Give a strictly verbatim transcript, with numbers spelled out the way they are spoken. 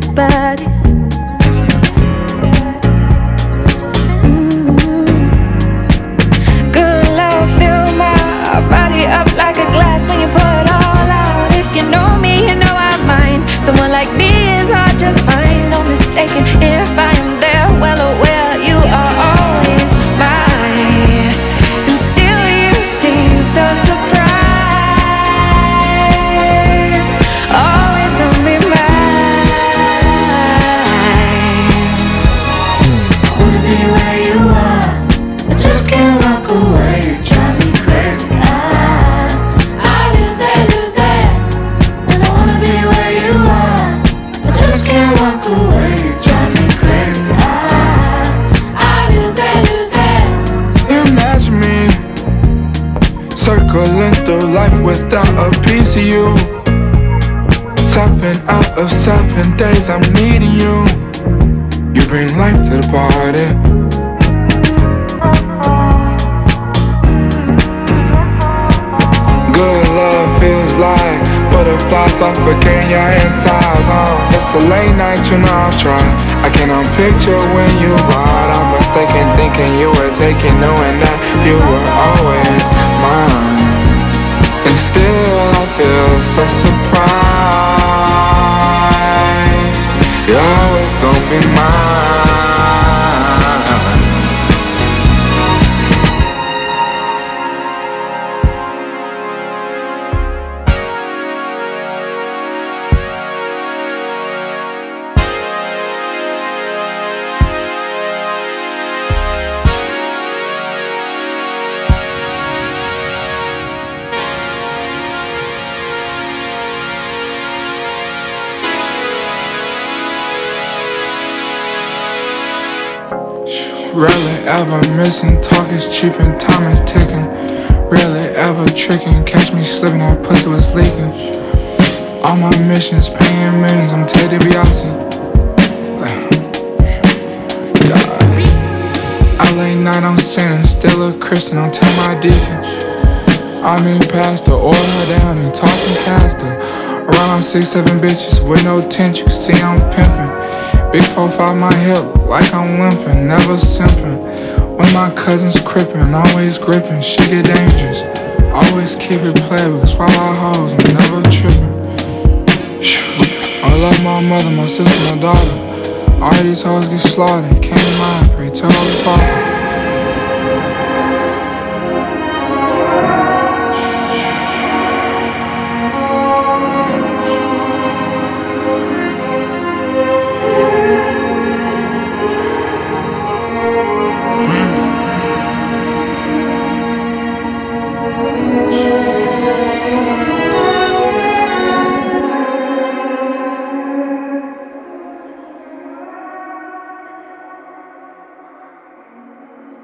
body. Good love, fill my body up like a glass when you pour it all out. If you know me, you know I mind. Someone like me is hard to find. No mistaken if I am there, well aware you are always mine. And still you seem so surprised. Always gonna be mine. I wanna be where you are. I just can't walk away. You drive me crazy. I, I lose it, lose it. And I wanna be where you are. I just can't walk away. You drive me crazy. I, I lose it, lose it. Imagine me circling through life without a piece of you. Seven out of seven days I'm needing you. You bring life to the party. Good love feels like butterflies suffocating your insides. uh. It's a late night, you know I'll try. I cannot picture when you ride. I'm mistaken thinking you were taking, knowing that you were always mine. And still I feel so surprised. You're always gonna be mine. Rarely ever missing, talk is cheap and time is ticking. Rarely ever tricking, catch me slipping, that pussy was leaking. All my missions, paying millions, I'm Ted DiBiase. I late night, I'm sinning, still a Christian, I'm tell my deacon. I mean pastor, order her down and talking caster. Around six, seven bitches with no tent, you can see I'm pimping. Big four, five, my hip, like I'm limping, never simping. When my cousins crippin', always gripping, shit get dangerous. Always keep it playable, swallow our hoes, I'm never tripping. I love my mother, my sister, my daughter. All these hoes get slaughtered, can't mind, pray to Holy Father.